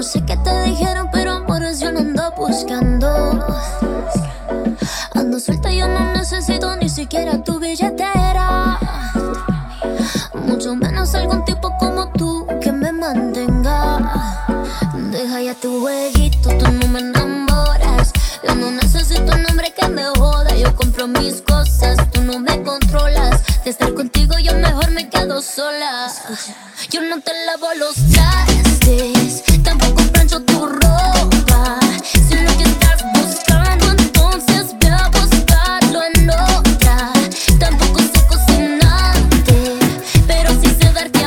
no sé qué te dijeron, pero amores yo no ando buscando. Ando suelta, yo no necesito ni siquiera tu billetera. Mucho menos algún tipo como tú que me mantenga. Deja ya tu jueguito, tú no me enamoras. Yo no necesito un hombre que me joda. Yo compro mis cosas, tú no me controlas. De estar contigo yo mejor me quedo sola. Yo no te lavo los trastes, tampoco plancho tu ropa. Si lo que estás buscando, entonces ve a buscarlo en otra. Tampoco sé cocinarte, pero sí sé darte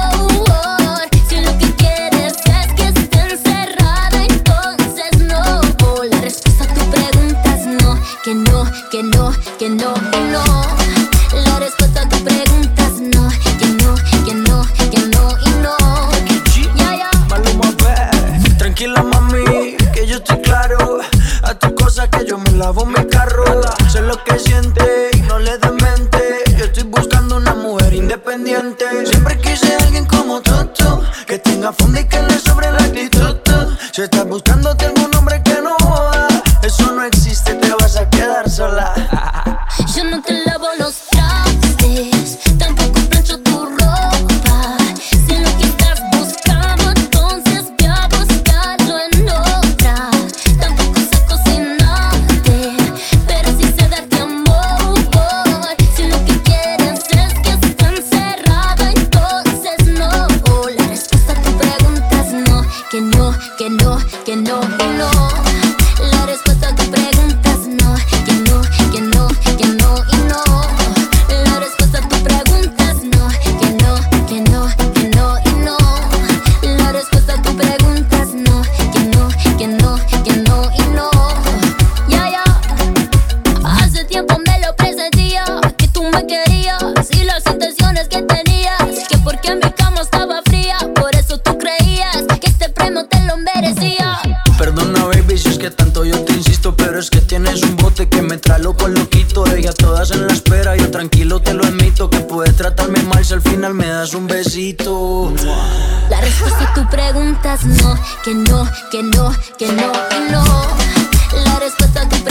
amor. Si lo que quieres es que esté encerrada, entonces no. La respuesta a tu pregunta es no, que no, que no, que no, que no. La respuesta a tu pregunta es no, que no, que no, que no y no. Ya, ya. Maluma, ve. Tranquila, mami, que yo estoy claro. A tu cosa que yo me lavo mi carro. Sé lo que siente y no le des mente. Yo estoy buscando una mujer independiente. Siempre quise a alguien como tú, que tenga fondo y que le sobre la actitud. Si estás buscando, tengo un hombre que no joda. Eso no existe, te vas a quedar sola. Yo no te lavo los trastes, tampoco plancho tu ropa. Si lo que estás buscando, entonces ve a buscarlo en otra. Tampoco sé cocinarte, pero sí sé darte amor. Si lo que quieres es que esté encerrada, entonces no. La respuesta a tu pregunta es no, que no, que no, que no, que no. La respuesta a tu pregunta es no, que no, que no, que no y no. La respuesta a tu pregunta es no, que no, que no, que no y no. La respuesta a tu pregunta es no, que no, que no, que no y no. Ya, ya. Hace tiempo me lo presentía, que tú me querías y las intenciones que tenías. Que porque mi cama estaba fría, por eso tú creías que este premio te lo merecía. Perdona, baby, si es que tanto yo te insisto, pero es que tienes un bote que me trae loco loquito. Ella todas en la espera, yo tranquilo te lo admito. Que puedes tratarme mal si al final me das un besito. La respuesta a tu pregunta es no, que no, que no, que no y no. La respuesta a tu